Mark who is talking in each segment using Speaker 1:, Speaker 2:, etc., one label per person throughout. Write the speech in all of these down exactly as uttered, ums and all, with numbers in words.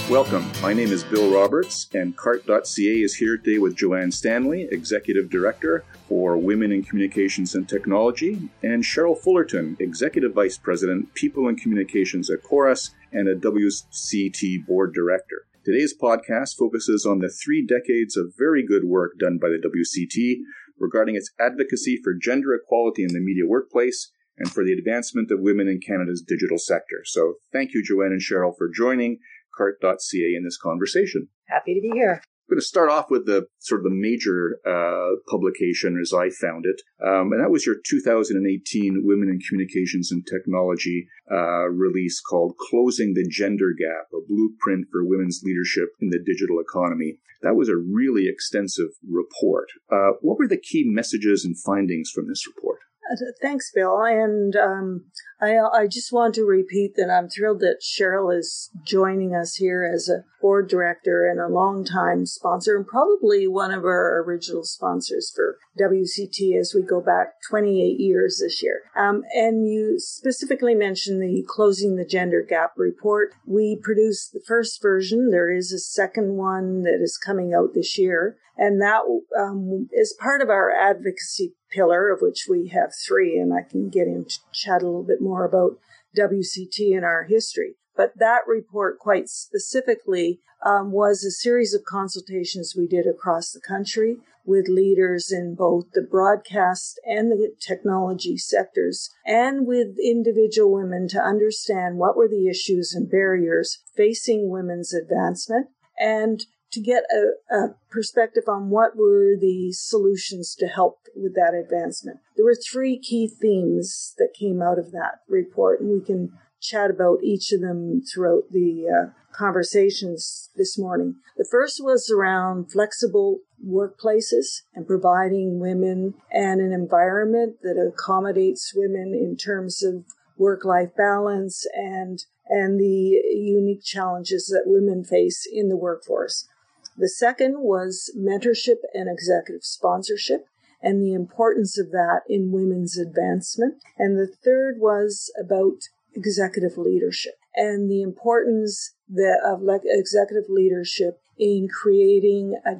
Speaker 1: Welcome. My name is Bill Roberts, and cart dot c a is here today with Joanne Stanley, Executive Director for Women in Communications and Technology, and Cheryl Fullerton, Executive Vice President, People and Communications at Chorus, and a W C T Board Director. Today's podcast focuses on the three decades of very good work done by the W C T regarding its advocacy for gender equality in the media workplace and for the advancement of women in Canada's digital sector. So thank you, Joanne and Cheryl, for joining cart dot c a in this conversation.
Speaker 2: Happy to be here.
Speaker 1: I'm going to start off with the sort of the major uh, publication as I found it, um, and that was your two thousand eighteen Women in Communications and Technology uh, release called Closing the Gender Gap, a Blueprint for Women's Leadership in the Digital Economy. That was a really extensive report. Uh, what were the key messages and findings from this report?
Speaker 2: Uh, thanks, Bill. And um, I, I just want to repeat that I'm thrilled that Cheryl is joining us here as a board director and a longtime sponsor, and probably one of our original sponsors for W C T as we go back twenty-eight years this year. Um, and you specifically mentioned the Closing the Gender Gap report. We produced the first version. There is a second one that is coming out this year. And that um, is part of our advocacy pillar, of which we have three, and I can get into chat a little bit more about W C T and our history. But that report quite specifically um, was a series of consultations we did across the country with leaders in both the broadcast and the technology sectors, and with individual women to understand what were the issues and barriers facing women's advancement, and to get a, a perspective on what were the solutions to help with that advancement. There were three key themes that came out of that report, and we can chat about each of them throughout the uh, conversations this morning. The first was around flexible workplaces and providing women and an environment that accommodates women in terms of work-life balance and, and the unique challenges that women face in the workforce. The second was mentorship and executive sponsorship and the importance of that in women's advancement. And the third was about executive leadership and the importance of executive leadership in creating a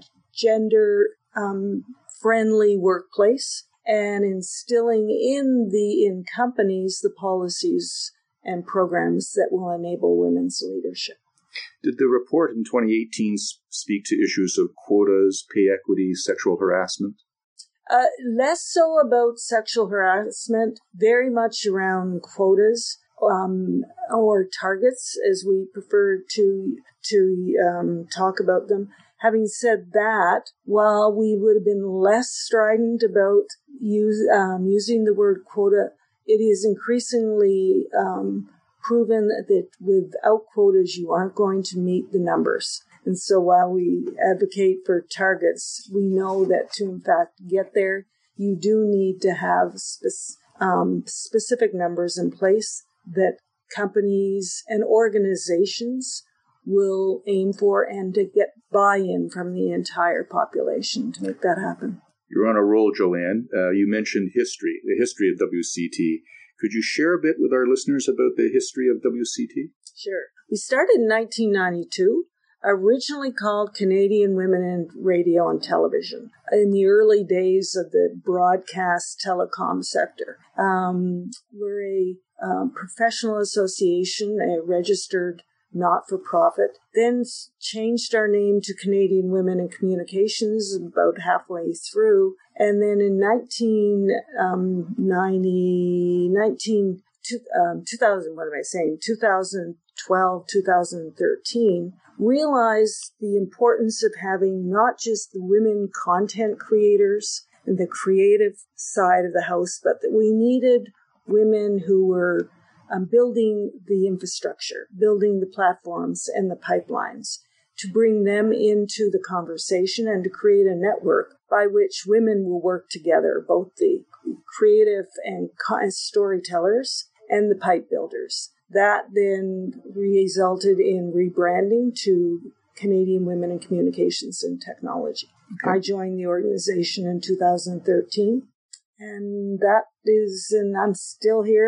Speaker 2: gender-friendly um, workplace and instilling in the in companies the policies and programs that will enable women's leadership.
Speaker 1: Did the report in twenty eighteen speak to issues of quotas, pay equity, sexual harassment?
Speaker 2: Uh, less so about sexual harassment, very much around quotas um, or targets, as we prefer to to um, talk about them. Having said that, while we would have been less strident about use, um, using the word quota, it is increasingly um, proven that without quotas, you aren't going to meet the numbers. And so while we advocate for targets, we know that to, in fact, get there, you do need to have spe- um, specific numbers in place that companies and organizations will aim for and to get buy-in from the entire population to make that happen.
Speaker 1: You're on a roll, Joanne. Uh, you mentioned history, the history of W C T. Could you share a bit with our listeners about the history of W C T?
Speaker 2: Sure. We started in nineteen ninety-two, originally called Canadian Women in Radio and Television, in the early days of the broadcast telecom sector. Um, we're a um, professional association, a registered not-for-profit, then changed our name to Canadian Women in Communications about halfway through. And then in nineteen ninety, nineteen, um, two thousand, what am I saying, twenty twelve, two thousand thirteen, realized the importance of having not just the women content creators and the creative side of the house, but that we needed women who were Um, building the infrastructure, building the platforms and the pipelines to bring them into the conversation and to create a network by which women will work together, both the creative and storytellers and the pipe builders. That then resulted in rebranding to Canadian Women in Communications and Technology. Okay. I joined the organization in two thousand thirteen, and that is, and I'm still here.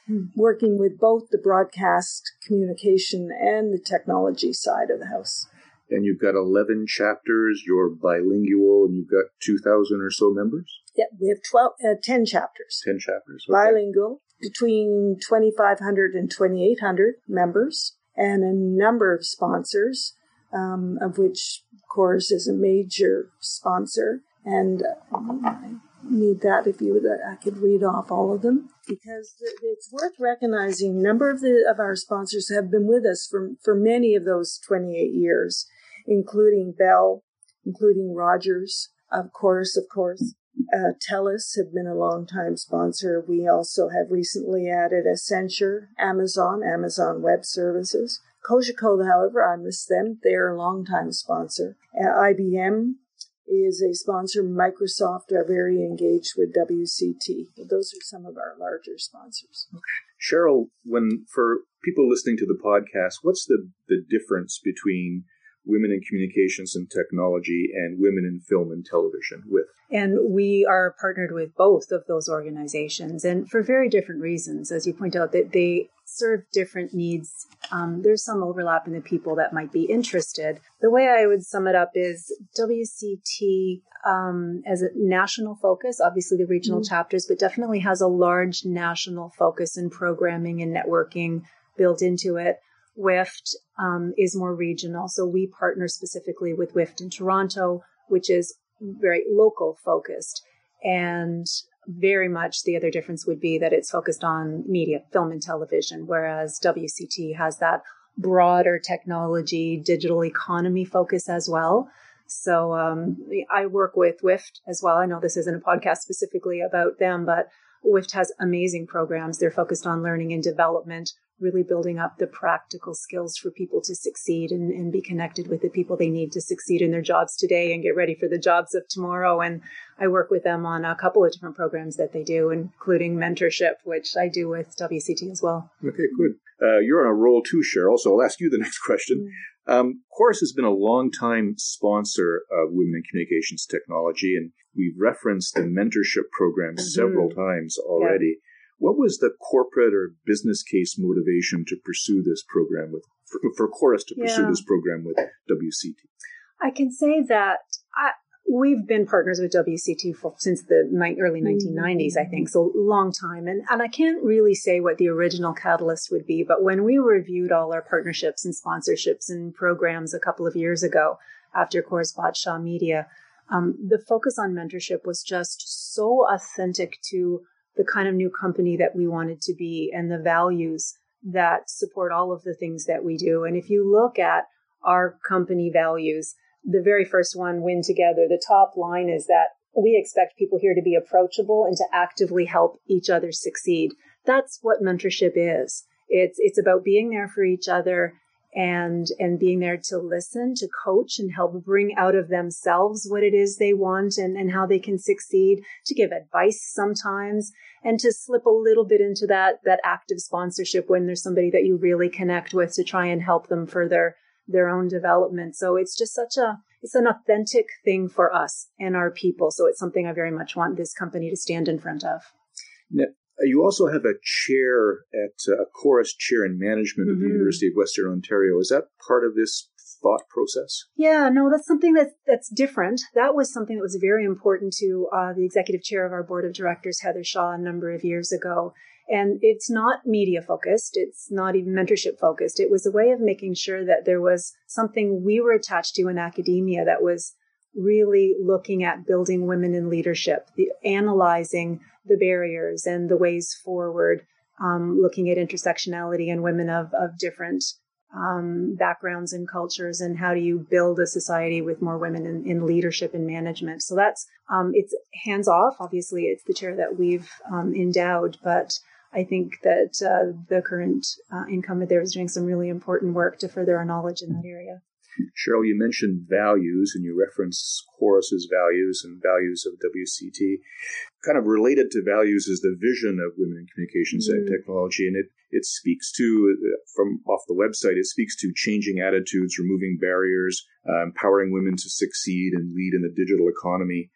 Speaker 2: working with both the broadcast communication and the technology side of the house.
Speaker 1: And you've got eleven chapters, you're bilingual, and you've got two thousand or so members?
Speaker 2: Yeah, we have twelve, uh, ten chapters.
Speaker 1: ten chapters. Okay.
Speaker 2: Bilingual, between twenty-five hundred and twenty-eight hundred members, and a number of sponsors, um, of which Chorus is a major sponsor. And uh, I need that if you would, I could read off all of them, because it's worth recognizing a number of the of our sponsors have been with us for, for many of those twenty-eight years, including Bell, including Rogers, of course, of course. Uh, TELUS have been a long-time sponsor. We also have recently added Accenture, Amazon, Amazon Web Services. Cogeco, however, I miss them. They're a long-time sponsor. Uh, I B M is a sponsor. Microsoft are very engaged with W C T. Those are some of our larger sponsors.
Speaker 1: Okay. Cheryl, when for people listening to the podcast, what's the, the difference between Women in Communications and Technology and Women in Film and Television with?
Speaker 3: And we are partnered with both of those organizations, and for very different reasons. As you point out, that they serve different needs. Um, there's some overlap in the people that might be interested. The way I would sum it up is W C T um, as a national focus, obviously the regional mm-hmm. chapters, but definitely has a large national focus in programming and networking built into it. W I F T um, is more regional. So we partner specifically with W I F T in Toronto, which is very local focused. And very much the other difference would be that it's focused on media, film and television, whereas W C T has that broader technology, digital economy focus as well. So um, I work with W I F T as well. I know this isn't a podcast specifically about them, but W I F T has amazing programs. They're focused on learning and development, really building up the practical skills for people to succeed and, and be connected with the people they need to succeed in their jobs today and get ready for the jobs of tomorrow. And I work with them on a couple of different programs that they do, including mentorship, which I do with W C T as well.
Speaker 1: Okay, good. Uh, you're on a roll too, Cheryl, so I'll ask you the next question. Mm. Um, Chorus has been a long-time sponsor of Women in Communications Technology, and we've referenced the mentorship program mm-hmm. several times already. Yeah. What was the corporate or business case motivation to pursue this program with, for, for Chorus to pursue yeah. this program with W C T?
Speaker 3: I can say that I, we've been partners with W C T for, since the ni- early nineteen nineties, I think, so long time. And, and I can't really say what the original catalyst would be, but when we reviewed all our partnerships and sponsorships and programs a couple of years ago after Chorus bought Shaw Media, um, the focus on mentorship was just so authentic to the kind of new company that we wanted to be and the values that support all of the things that we do. And if you look at our company values, the very first one, win together, the top line is that we expect people here to be approachable and to actively help each other succeed. That's what mentorship is. It's, it's about being there for each other and, and being there to listen, to coach and help bring out of themselves what it is they want and, and how they can succeed, to give advice sometimes, and to slip a little bit into that, that active sponsorship when there's somebody that you really connect with to try and help them further their own development. So it's just such a, it's an authentic thing for us and our people. So it's something I very much want this company to stand in front of.
Speaker 1: Now, you also have a chair at uh, a Chorus chair in management mm-hmm. at the University of Western Ontario. Is that part of this thought process?
Speaker 3: Yeah, no, that's something that's, that's different. That was something that was very important to uh, the executive chair of our board of directors, Heather Shaw, a number of years ago. And it's not media focused. It's not even mentorship focused. It was a way of making sure that there was something we were attached to in academia that was really looking at building women in leadership, the, analyzing the barriers and the ways forward, um, looking at intersectionality and women of, of different um, backgrounds and cultures, and how do you build a society with more women in, in leadership and management. So that's, um, it's hands off. Obviously, it's the chair that we've um, endowed, but I think that uh, the current uh, incumbent there is doing some really important work to further our knowledge in that area.
Speaker 1: Cheryl, you mentioned values, and you referenced Chorus's values and values of W C T. Kind of related to values is the vision of Women in Communications mm. and Technology, and it, it speaks to, from off the website, it speaks to changing attitudes, removing barriers, uh, empowering women to succeed and lead in the digital economy.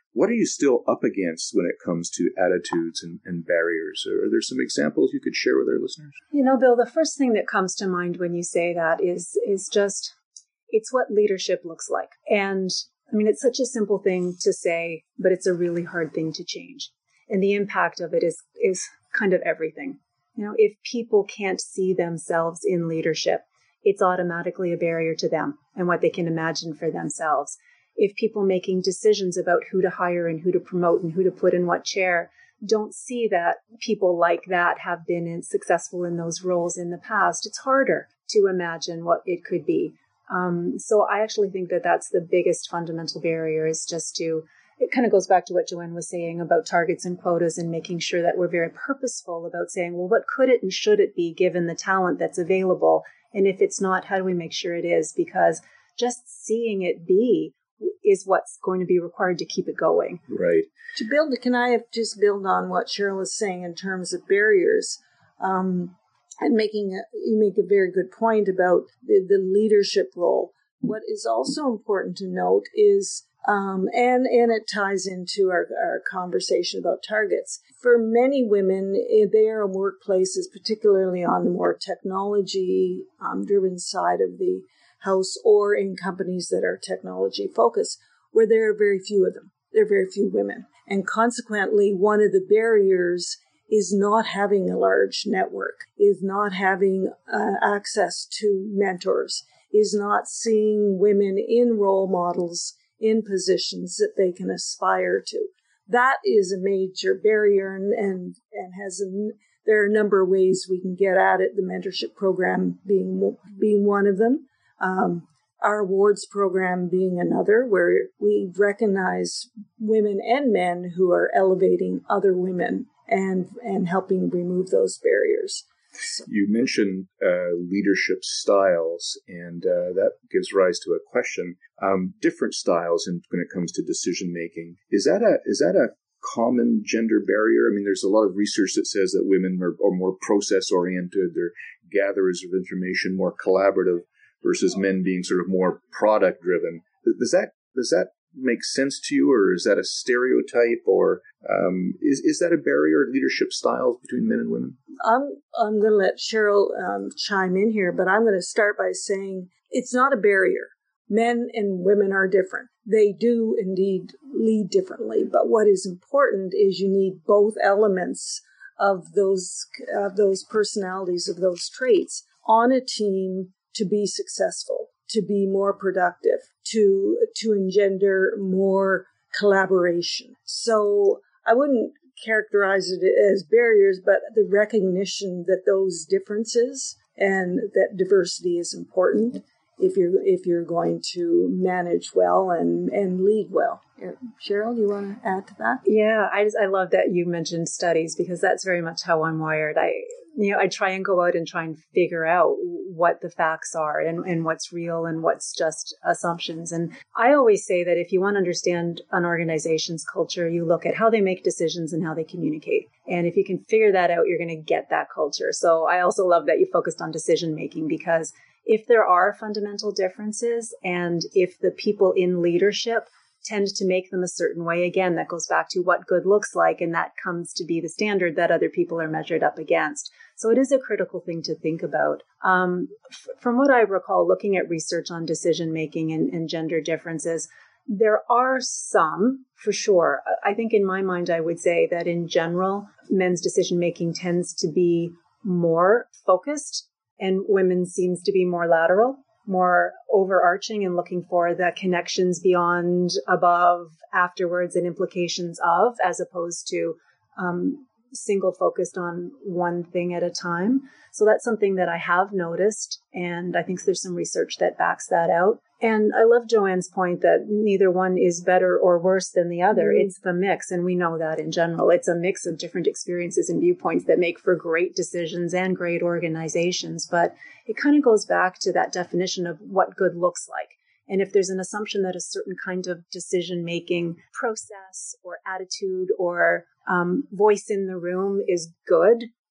Speaker 1: what are you still up against when it comes to attitudes and, and barriers? Are, are there some examples you could share with our listeners?
Speaker 3: You know, Bill, the first thing that comes to mind when you say that is is just, it's what leadership looks like. And I mean, it's such a simple thing to say, but it's a really hard thing to change. And the impact of it is is kind of everything. You know, if people can't see themselves in leadership, it's automatically a barrier to them and what they can imagine for themselves. If people making decisions about who to hire and who to promote and who to put in what chair don't see that people like that have been in, successful in those roles in the past, it's harder to imagine what it could be. Um, so I actually think that that's the biggest fundamental barrier, is just to, it kind of goes back to what Joanne was saying about targets and quotas and making sure that we're very purposeful about saying, well, what could it and should it be given the talent that's available? And if it's not, how do we make sure it is? Because just seeing it be is what's going to be required to keep it going.
Speaker 1: Right.
Speaker 2: To build, can I have just build on what Cheryl was saying in terms of barriers? Um, and making a, you make a very good point about the, the leadership role. What is also important to note is, um, and and it ties into our, our conversation about targets. For many women, they are in workplaces, particularly on the more technology um, driven side of the house, or in companies that are technology focused, where there are very few of them. There are very few women. And consequently, one of the barriers is not having a large network, is not having uh, access to mentors, is not seeing women in role models in positions that they can aspire to. That is a major barrier, and and, and has a, there are a number of ways we can get at it, the mentorship program being being one of them. Um, our awards program being another, where we recognize women and men who are elevating other women and and helping remove those barriers. So.
Speaker 1: You mentioned uh, leadership styles, and uh, that gives rise to a question. Um, different styles in, when it comes to decision making. Is that a is that a common gender barrier? I mean, there's a lot of research that says that women are, are more process oriented, they're gatherers of information, more collaborative, versus men being sort of more product driven. Does that does that make sense to you, or is that a stereotype, or um, is is that a barrier, leadership styles between men and women?
Speaker 2: I'm I'm going to let Cheryl um, chime in here, but I'm going to start by saying it's not a barrier. Men and women are different. They do indeed lead differently, but what is important is you need both elements of those of those personalities, of those traits on a team to be successful, to be more productive, to to engender more collaboration. So I wouldn't characterize it as barriers, but the recognition that those differences and that diversity is important if you're if you're going to manage well and, and lead well. Cheryl, do you want to add to that?
Speaker 3: Yeah, I just I love that you mentioned studies, because that's very much how I'm wired. I you know I try and go out and try and figure out what the facts are and, and what's real and what's just assumptions. And I always say that if you want to understand an organization's culture, you look at how they make decisions and how they communicate. And if you can figure that out, you're going to get that culture. So I also love that you focused on decision making, because if there are fundamental differences and if the people in leadership tend to make them a certain way, again, that goes back to what good looks like, and that comes to be the standard that other people are measured up against. So it is a critical thing to think about. Um, f- from what I recall, looking at research on decision making and, and gender differences, there are some, for sure. I think in my mind, I would say that in general, men's decision making tends to be more focused, and women seems to be more lateral, more overarching, and looking for the connections beyond, above, afterwards, and implications of, as opposed to um, single focused on one thing at a time. So that's something that I have noticed, and I think there's some research that backs that out. And I love Joanne's point that neither one is better or worse than the other. Mm-hmm. It's the mix, and we know that in general. It's a mix of different experiences and viewpoints that make for great decisions and great organizations. But it kind of goes back to that definition of what good looks like. And if there's an assumption that a certain kind of decision-making process or attitude or um, voice in the room is good,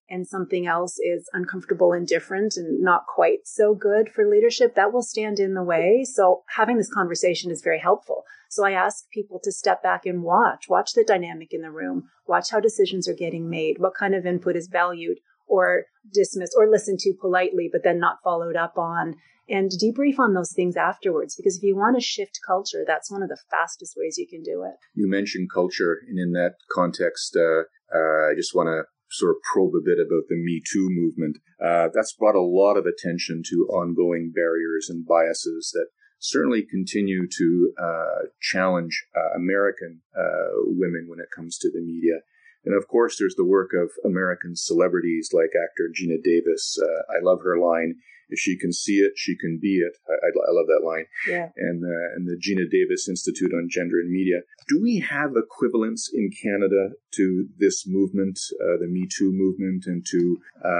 Speaker 3: and something else is uncomfortable and different and not quite so good for leadership, that will stand in the way. So having this conversation is very helpful. So I ask people to step back and watch, watch the dynamic in the room, watch how decisions are getting made, what kind of input is valued or dismissed or listened to politely, but then not followed up on, and debrief on those things afterwards. Because if you want to shift culture, that's one of the fastest ways you can do it.
Speaker 1: You mentioned culture, and in that context, uh, uh, I just want to sort of probe a bit about the Me Too movement. Uh, that's brought a lot of attention to ongoing barriers and biases that certainly continue to uh, challenge uh, American uh, women when it comes to the media. And of course, there's the work of American celebrities like actor Geena Davis. Uh, I love her line, "If she can see it, she can be it." I, I, I love that line.
Speaker 3: Yeah.
Speaker 1: And, uh, and the Geena Davis Institute on Gender and Media. Do we have equivalents in Canada to this movement, uh, the Me Too movement, and to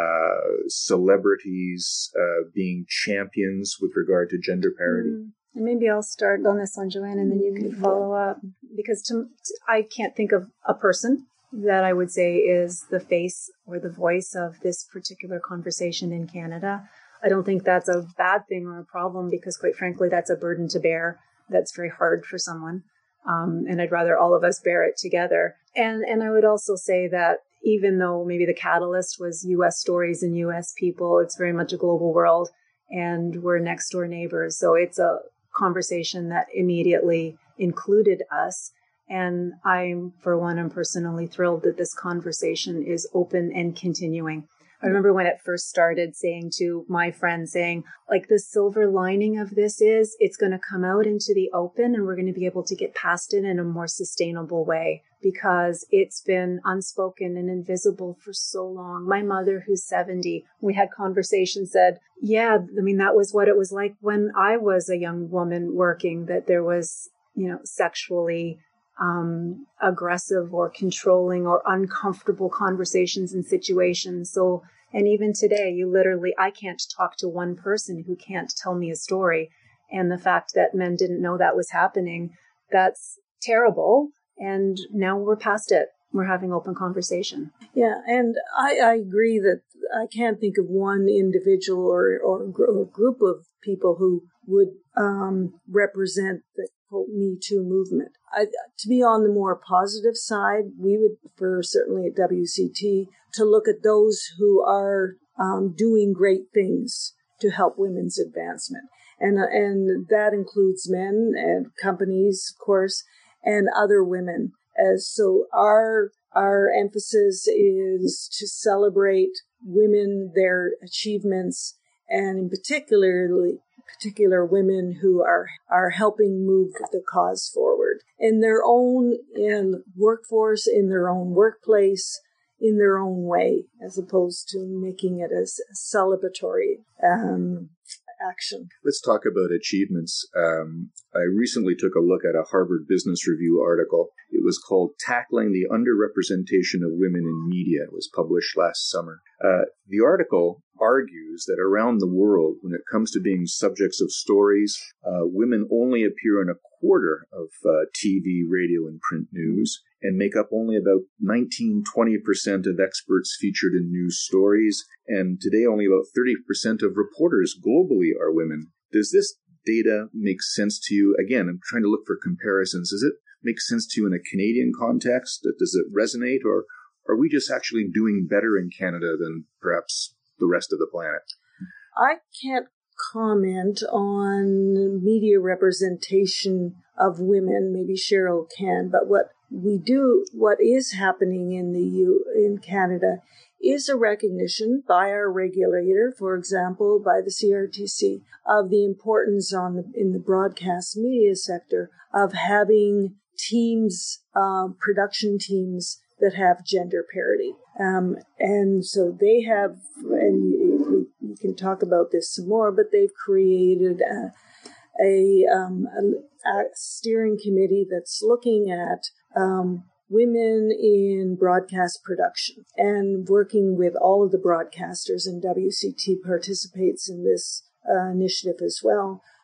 Speaker 1: uh, celebrities uh, being champions with regard to gender parity?
Speaker 3: Mm. And maybe I'll start on this one, Joanne, and then you can follow up. Because to, I can't think of a person that I would say is the face or the voice of this particular conversation in Canada. I don't think that's a bad thing or a problem, because quite frankly, that's a burden to bear. That's very hard for someone. Um, and I'd rather all of us bear it together. And, and I would also say that even though maybe the catalyst was U S stories and U S people, it's very much a global world, and we're next door neighbors. So it's a conversation that immediately included us. And I'm, for one, I'm personally thrilled that this conversation is open and continuing. I remember when it first started, saying to my friends, saying, like, the silver lining of this is it's going to come out into the open, and we're going to be able to get past it in a more sustainable way, because it's been unspoken and invisible for so long. My mother, who's seventy, we had conversations, said, yeah, I mean, that was what it was like when I was a young woman working, that there was, you know, sexually um, aggressive or controlling or uncomfortable conversations and situations. So, and even today, you literally, I can't talk to one person who can't tell me a story. And the fact that men didn't know that was happening, that's terrible. And now we're past it. We're having open conversation.
Speaker 2: Yeah, and I, I agree that I can't think of one individual or, or, or group of people who would um, represent the quote Me Too movement. I, to be on the more positive side, we would prefer, certainly at W C T, to look at those who are um, doing great things to help women's advancement. And, and that includes men and companies, of course, and other women. As so our our emphasis is to celebrate women, their achievements, and in particularly particular women who are are helping move the cause forward in their own in workforce, in their own workplace, in their own way, as opposed to making it as a celebratory um, action.
Speaker 1: Let's talk about achievements. Um, I recently took a look at a Harvard Business Review article. It was called Tackling the Underrepresentation of Women in Media. It was published last summer. Uh, the article argues that around the world, when it comes to being subjects of stories, uh, women only appear in a quarter of uh, T V, radio, and print news, and make up only about nineteen to twenty percent of experts featured in news stories. And today, only about thirty percent of reporters globally are women. Does this data make sense to you? Again, I'm trying to look for comparisons. Does it make sense to you in a Canadian context? Does it resonate? Or are we just actually doing better in Canada than perhaps the rest of the planet?
Speaker 2: I can't comment on media representation of women. Maybe Cheryl can, but what we do, what is happening in the U in Canada is a recognition by our regulator, for example, by the C R T C, of the importance on the, in the broadcast media sector of having teams, uh, production teams that have gender parity. Um, and so they have, and we, we can talk about this some more, but they've created a, a, um, a, a steering committee that's looking at um, women in broadcast production and working with all of the broadcasters, and W C T participates in this uh, initiative as well,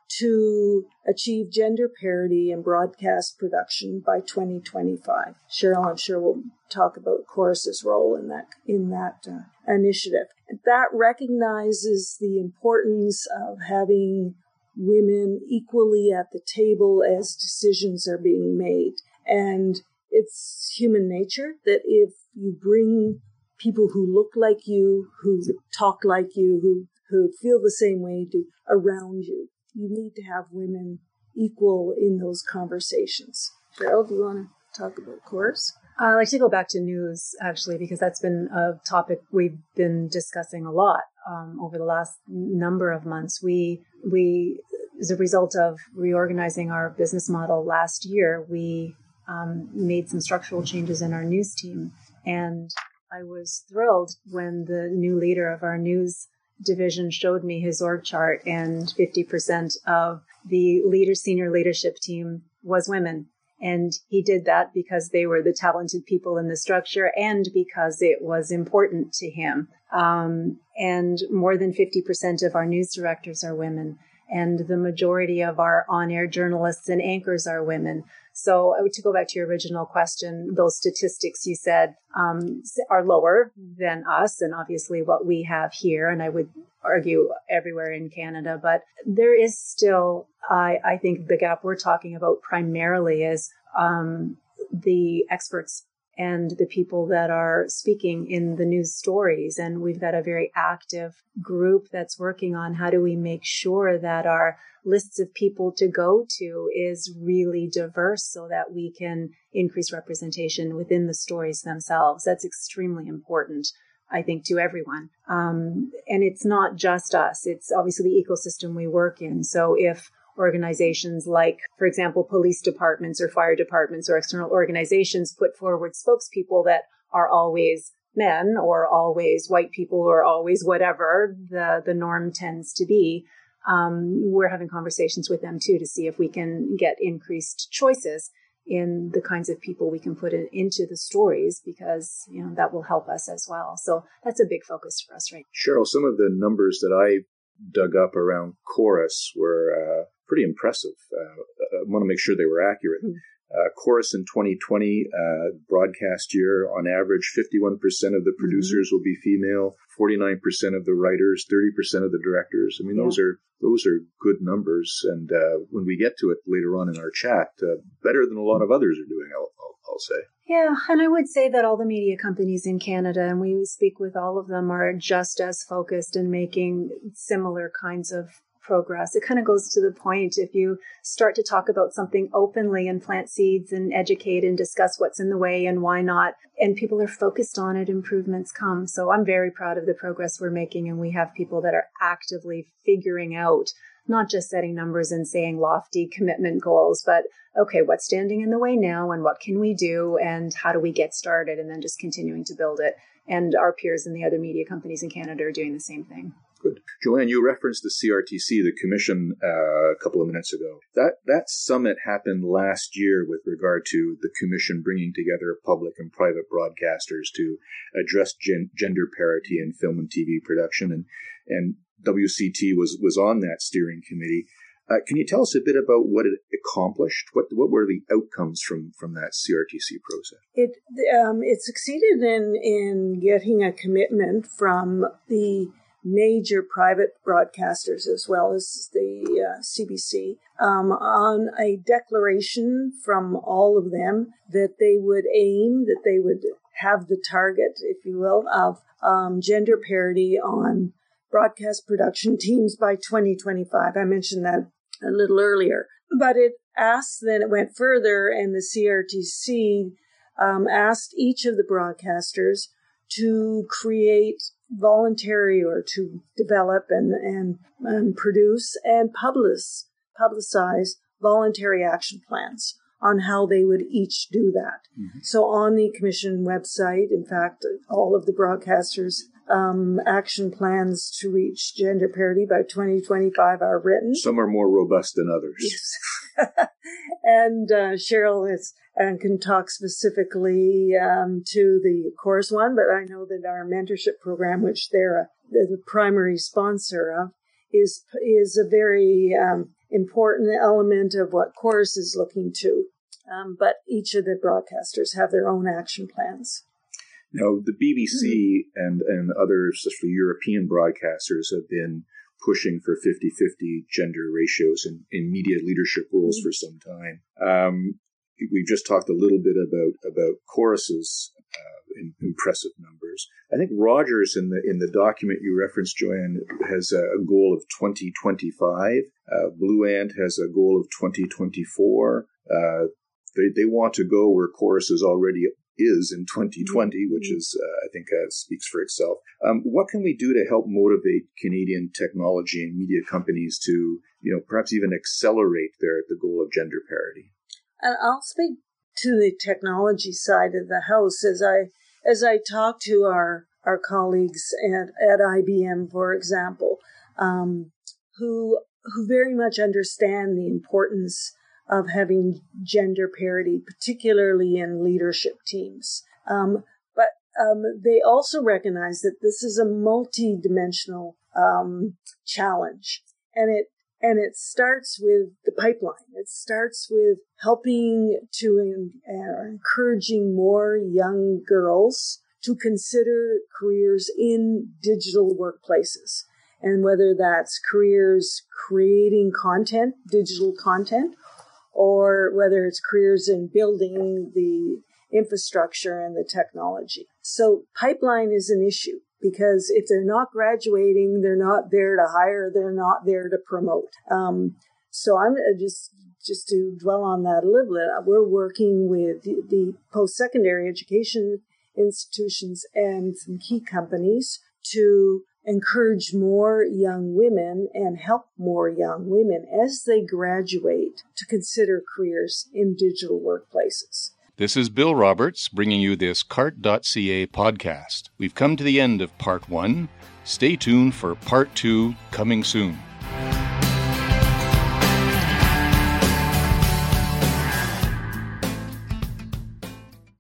Speaker 2: to achieve gender parity in broadcast production by twenty twenty-five. Cheryl, I'm sure we'll talk about Chorus's role in that in that uh, initiative. That recognizes the importance of having women equally at the table as decisions are being made. And it's human nature that if you bring people who look like you, who talk like you, who, who feel the same way do, around you, you need to have women equal in those conversations. Cheryl, do you want to talk about Chorus?
Speaker 3: I'd like to go back to news, actually, because that's been a topic we've been discussing a lot um, over the last number of months. We, we, as a result of reorganizing our business model last year, we um, made some structural changes in our news team. And I was thrilled when the new leader of our news division showed me his org chart, and fifty percent of the leader, senior leadership team was women. And he did that because they were the talented people in the structure and because it was important to him. Um, and more than fifty percent of our news directors are women. And the majority of our on-air journalists and anchors are women. So to go back to your original question, those statistics you said um, are lower than us and obviously what we have here. And I would argue everywhere in Canada. But there is still, I, I think the gap we're talking about primarily is um, the experts and the people that are speaking in the news stories. And we've got a very active group that's working on how do we make sure that our lists of people to go to is really diverse so that we can increase representation within the stories themselves. That's extremely important, I think, to everyone. Um, and it's not just us. It's obviously the ecosystem we work in. So if organizations like, for example, police departments or fire departments or external organizations put forward spokespeople that are always men or always white people or always whatever the, the norm tends to be, um, we're having conversations with them too to see if we can get increased choices in the kinds of people we can put in, into the stories, because, you know, that will help us as well. So that's a big focus for us right now.
Speaker 1: Cheryl, some of the numbers that I dug up around Chorus were uh, pretty impressive. Uh, I want to make sure they were accurate. Mm-hmm. Uh, Chorus in twenty twenty, uh, broadcast year, on average, fifty-one percent of the producers mm-hmm. will be female, forty-nine percent of the writers, thirty percent of the directors. I mean, yeah. those are those are good numbers. And uh, when we get to it later on in our chat, uh, better than a lot of others are doing, I'll, I'll, I'll say.
Speaker 3: Yeah, and I would say that all the media companies in Canada, and we speak with all of them, are just as focused in making similar kinds of progress. It kind of goes to the point, if you start to talk about something openly and plant seeds and educate and discuss what's in the way and why not, and people are focused on it, improvements come. So I'm very proud of the progress we're making, and we have people that are actively figuring out, not just setting numbers and saying lofty commitment goals, but okay, what's standing in the way now and what can we do and how do we get started, and then just continuing to build it. And our peers in the other media companies in Canada are doing the same thing.
Speaker 1: Good. Joanne, you referenced the C R T C, the commission, uh, a couple of minutes ago. That that summit happened last year with regard to the commission bringing together public and private broadcasters to address gen- gender parity in film and T V production, and and W C T was was on that steering committee. Uh, can you tell us a bit about what it accomplished? What what were the outcomes from, from that C R T C process?
Speaker 2: It um, it succeeded in in getting a commitment from the major private broadcasters as well as the uh, C B C um, on a declaration from all of them that they would aim, that they would have the target, if you will, of um, gender parity on broadcast production teams by twenty twenty-five. I mentioned that a little earlier. But it asked, then it went further, and the C R T C um, asked each of the broadcasters to create voluntary or to develop and, and, and produce and publish, publicize voluntary action plans on how they would each do that. Mm-hmm. So on the commission website, in fact, all of the broadcasters' um, action plans to reach gender parity by twenty twenty-five are written.
Speaker 1: Some are more robust than others.
Speaker 2: Yes. And uh, Cheryl is, and can talk specifically um, to the Chorus one, but I know that our mentorship program, which they're a, they're the primary sponsor of, is is a very um, important element of what Chorus is looking to. Um, but each of the broadcasters have their own action plans.
Speaker 1: Now, the B B C mm-hmm. and, and other, especially European broadcasters, have been pushing for fifty-fifty gender ratios in, in media leadership roles mm-hmm. for some time. Um, we've just talked a little bit about, about Chorus's uh, in, impressive numbers. I think Rogers, in the in the document you referenced, Joanne, has a, a goal of twenty twenty-five. Uh, Blue Ant has a goal of twenty twenty-four. Uh, they, they want to go where Chorus is already is in twenty twenty, which is, uh, I think, uh, speaks for itself. Um, what can we do to help motivate Canadian technology and media companies to, you know, perhaps even accelerate their the goal of gender parity?
Speaker 2: And I'll speak to the technology side of the house as I as I talk to our our colleagues at, at I B M, for example, um, who who very much understand the importance of having gender parity, particularly in leadership teams. Um, but um, they also recognize that this is a multi-dimensional um, challenge, and it and it starts with the pipeline. It starts with helping to uh, encouraging more young girls to consider careers in digital workplaces, and whether that's careers creating content, digital content, or whether it's careers in building the infrastructure and the technology. So pipeline is an issue because if they're not graduating, they're not there to hire, they're not there to promote. Um, so I'm just just to dwell on that a little bit. We're working with the, the post-secondary education institutions and some key companies to encourage more young women and help more young women as they graduate to consider careers in digital workplaces.
Speaker 4: This is Bill Roberts bringing you this cart dot c a podcast. We've come to the end of part one. Stay tuned for part two coming soon.